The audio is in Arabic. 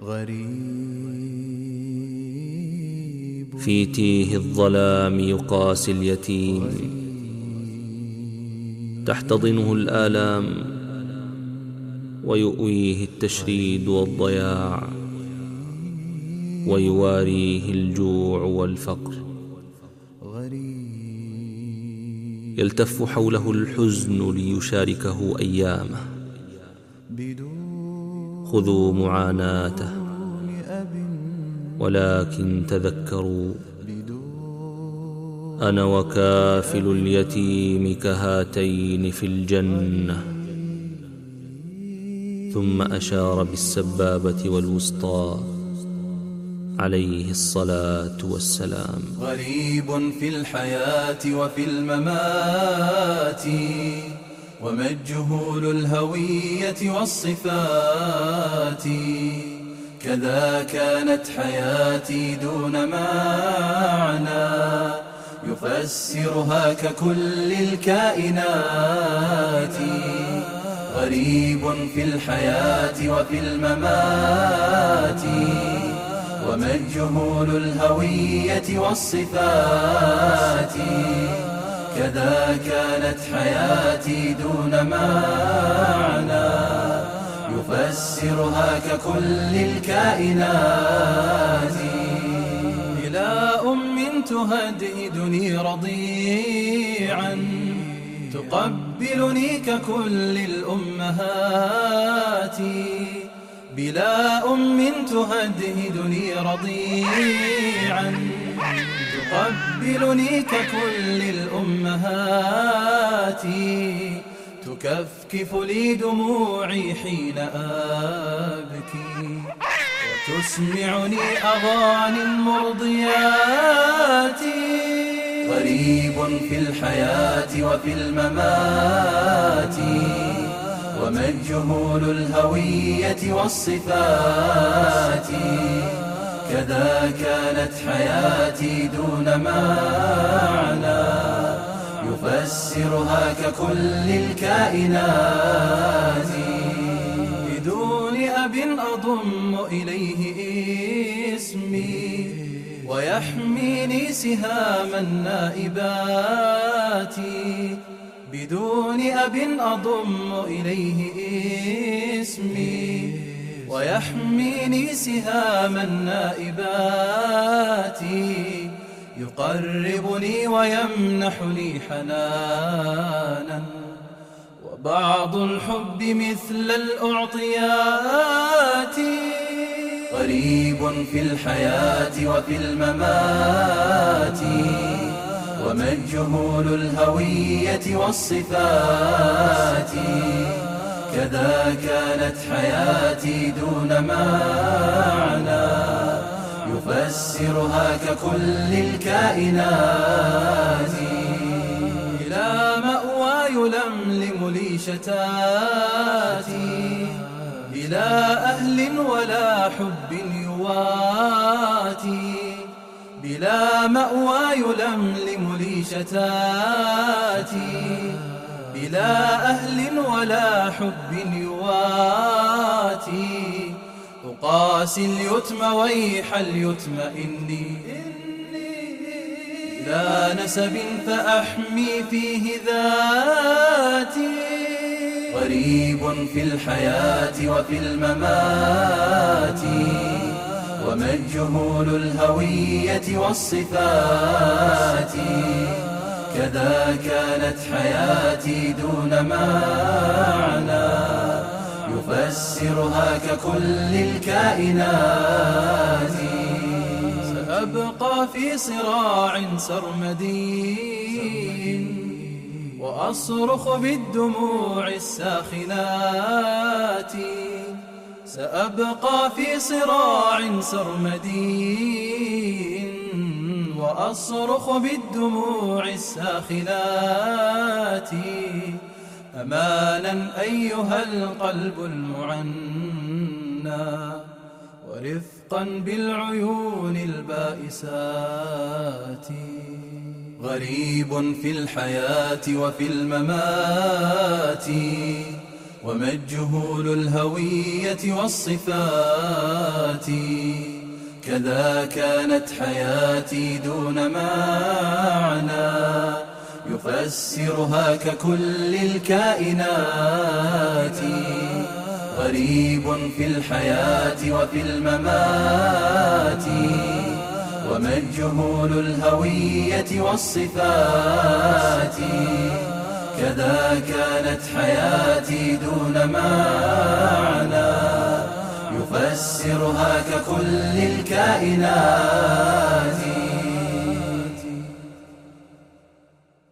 غريب في تيه الظلام يقاسي اليتيم، تحتضنه الآلام ويؤويه التشريد والضياع، ويواريه الجوع والفقر. يلتف حوله الحزن ليشاركه أيامه. خذوا معاناته، ولكن تذكروا أنا وكافل اليتيم كهاتين في الجنة. ثم أشار بالسبابة والوسطى عليه الصلاة والسلام. غريب في الحياة وفي الممات، ومجهول الهوية والصفات. كذا كانت حياتي دون معنى، يفسرها ككل الكائنات. غريب في الحياة وفي الممات، ومجهول الهوية والصفات. كذا كانت حياتي دون معنى، يفسرها ككل الكائنات. إلى أم تهدهدني رضيعا، تقبلني ككل الأمهات. بلا أم تهدهدني رضيعا، تقبلني ككل الأمهات. تكفكف لي دموعي حين أبكي، وتسمعني أغاني المرضيات. غريب في الحياة وفي الممات، ومجهول الهوية والصفات. كذا كانت حياتي دون معنى، يفسرها ككل الكائنات. بدون أب أضم إليه اسمي، ويحميني سهام النائبات. بدون أب أضم إليه اسمي، ويحميني سهام النائبات. يقربني ويمنح لي حنانا، وبعض الحب مثل الأعطيات. غريب في الحياة وفي الممات، ومجهول الهوية والصفات. كذا كانت حياتي دون معنى، يفسرها ككل الكائنات. إلى مأوى يلملم لي شتاتي، بلا أهل ولا حب يواتي. بلا مأوى يلملم لي شتاتي، بلا أهل ولا حب يواتي. أقاسي اليتم ويح اليتم إني لا نسب فأحمي فيه ذاتي. غريب في الحياة وفي الممات، ومجهول الهوية والصفات. كذا كانت حياتي دون معنى، يفسرها ككل الكائنات. سأبقى في صراع سرمدي، وأصرخ بالدموع الساخنات. سأبقى في صراع سرمدي، وأصرخ بالدموع الساخنات. أمانا أيها القلب المعنى، ورفقا بالعيون البائسات. غريب في الحياة وفي الممات، ومجهول الهوية والصفات. كذا كانت حياتي دون معنى يفسرها ككل الكائنات. غريب في الحياة وفي الممات ومجهول الهوية والصفات. كذا كانت حياتي دون معنى يفسرها ككل الكائنات.